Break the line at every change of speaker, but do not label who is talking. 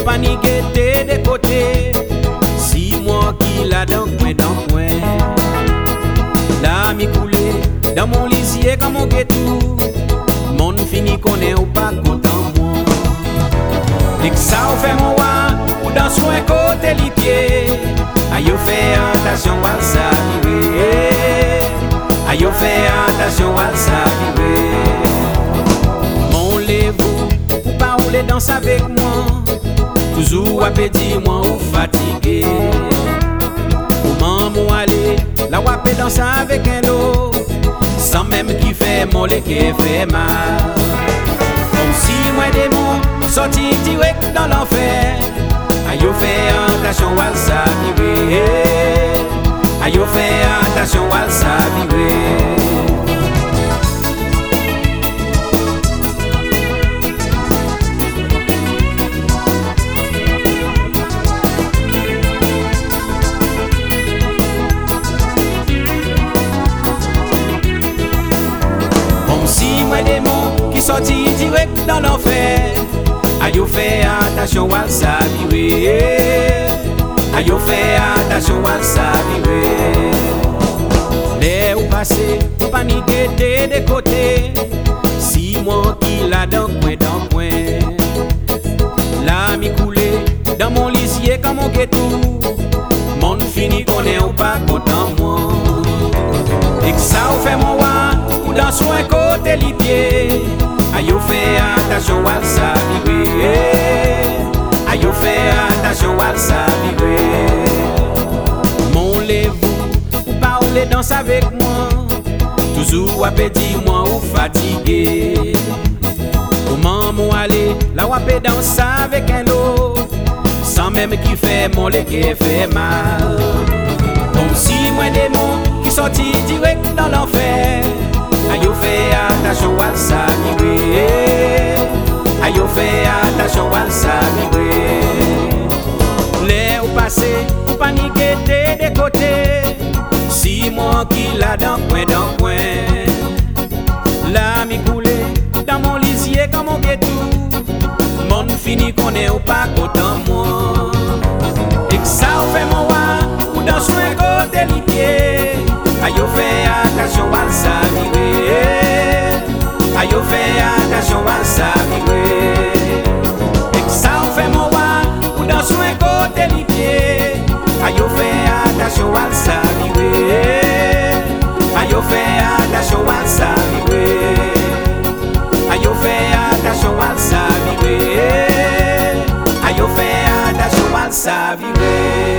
pas ni guetter des côtés. Si moi qui la dans coin, là mi coulé dans mon lisier comme on tout. Mon fini connaît ou pas content moi. Dès que ça ou fait mon roi, ou dans son côté les pieds. Aïe fait attention à ça aïe fait attention à ça mon lèvre ou pas rouler danse avec moi. Toujours à dire moi ou fatigué. Comment moi aller la wapé danse avec un autre. Sans même qui fait mon lait qui fait mal. Comme si moi démon sorti direct dans l'enfer. Aïe fait attention à ça aïe fait attention à ça Comme si moi démon qui sorti direct dans l'enfer. Aïe fait attention à ça aïe fait attention à ça les ou passé ou pas ni guetter des côtés. Si moi qui la dans coin là mi coulé dans mon lisier comme on tout. Mon fini connaît ou pas content moi. Et que ça ou fait mon roi ou dans son côté les pieds. Aïe fait attention à ça aïe fait attention à ça mon lèvre ou pas ou les danse avec moi. Toujours à dire moi ou fatigué. Comment moi aller la wapé danse avec un autre. Sans même qui fait mon lait qui fait mal. Comme si moi démon qui sorti direct dans l'enfer. Aïe fait attention à ça aïe fait attention à ça les ou passé ou pas ni guetter des côtés. Si moi qui la dans coin là mi coulé dans mon lisier comme on tout. Mon fini connaît ou pas content moi. Et que ça ou fait mon roi ou dans son côté les pieds. Aïe fait attention à ça aïe fait attention à ça et que ça ou fait mon roi ou dans son côté les pieds. Aïe fait attention à ça aïe fait attention à ça aïe fait attention à ça aïe fait attention à ça